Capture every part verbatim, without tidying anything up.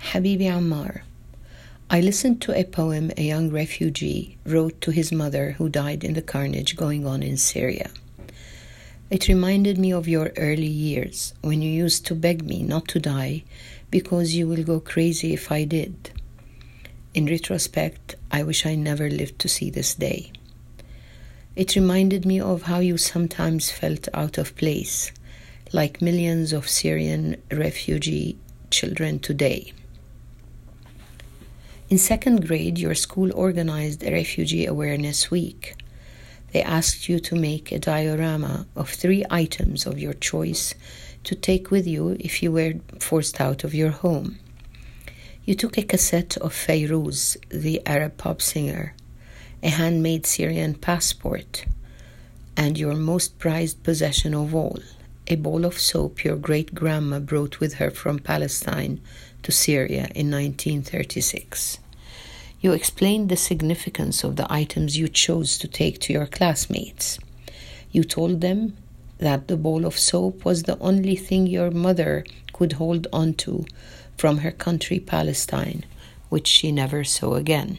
Habibi Ammar. I listened to a poem a young refugee wrote to his mother who died in the carnage going on in Syria. It reminded me of your early years when you used to beg me not to die because you will go crazy if I did. In retrospect, I wish I never lived to see this day. It reminded me of how you sometimes felt out of place, like millions of Syrian refugee children today. In second grade, your school organized a Refugee Awareness Week. They asked you to make a diorama of three items of your choice to take with you if you were forced out of your home. You took a cassette of Fayrouz, the Arab pop singer, a handmade Syrian passport, and your most prized possession of all, a bowl of soap your great-grandma brought with her from Palestine to Syria in nineteen thirty-six. You explained the significance of the items you chose to take to your classmates. You told them that the bowl of soap was the only thing your mother could hold on to from her country, Palestine, which she never saw again.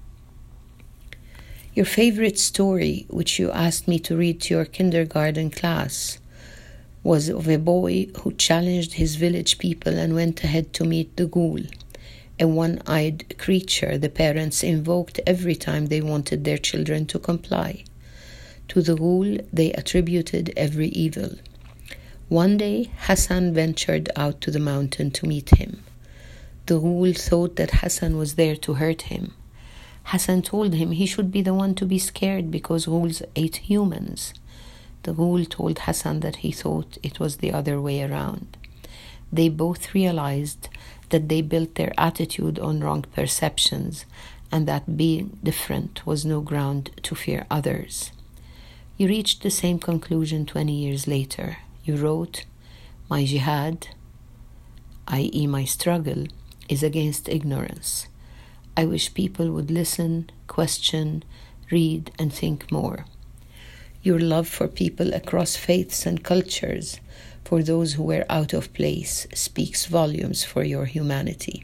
Your favorite story, which you asked me to read to your kindergarten class, was of a boy who challenged his village people and went ahead to meet the ghoul, a one-eyed creature the parents invoked every time they wanted their children to comply. To the ghoul they attributed every evil. One day, Hassan ventured out to the mountain to meet him. The ghoul thought that Hassan was there to hurt him. Hassan told him he should be the one to be scared because ghouls ate humans. The ghoul told Hassan that he thought it was the other way around. They both realized that they built their attitude on wrong perceptions and that being different was no ground to fear others. You reached the same conclusion twenty years later. You wrote, "My jihad, that is my struggle, is against ignorance. I wish people would listen, question, read, and think more." Your love for people across faiths and cultures, for those who were out of place, speaks volumes for your humanity.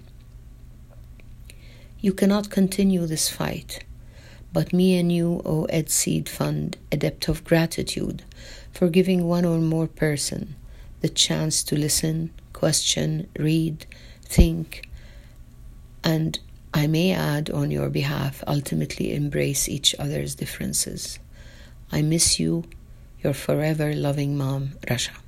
You cannot continue this fight, but me and you owe Ed Seed Fund a debt of gratitude for giving one or more person the chance to listen, question, read, think, and I may add on your behalf, ultimately embrace each other's differences. I miss you, your forever loving mom, Rasha.